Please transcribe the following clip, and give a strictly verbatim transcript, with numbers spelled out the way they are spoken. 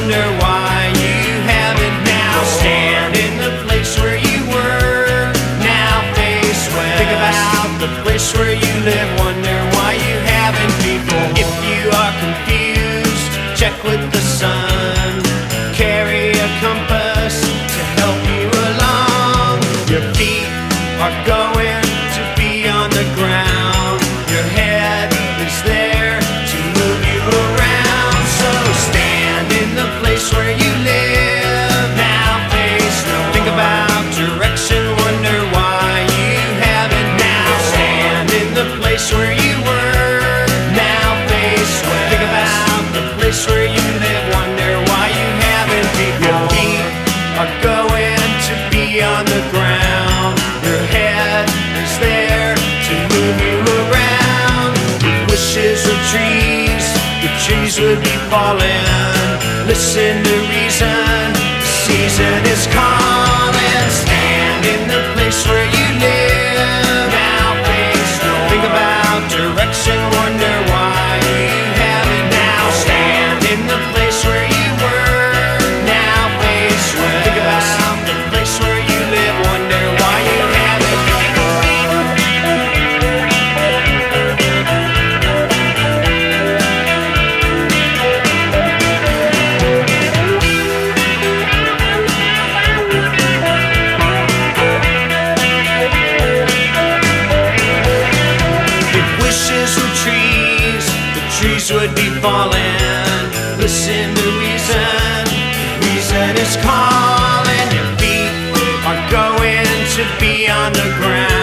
wonder why you haven't now. Stand in the place where you were, now face west. Think about the place where you live, wonder why you haven't before. If you are confused, check with the sun. Carry a compass to help you along. Your feet are going to be on the ground. Your head is there to move you around. So stand in the place where you live, now face north. Think about direction, wonder why you haven't now. Stand in the place where you were, now face west. Think about the place where you live, wonder why you haven't before. Your feet are going to be on the ground. Your head is there to move you around. If wishes were trees, the trees would be falling. Listen to reason, the season is calling. Stand in the place where you live, now face north. Think about direction, wonder why you haven't now. Stand in the place where you were, now face west. Think about the place where you live, wonder why you haven't before. If wishes were trees, the trees would be falling. Listen to reason, reason is calling. Your feet are going to be on the ground.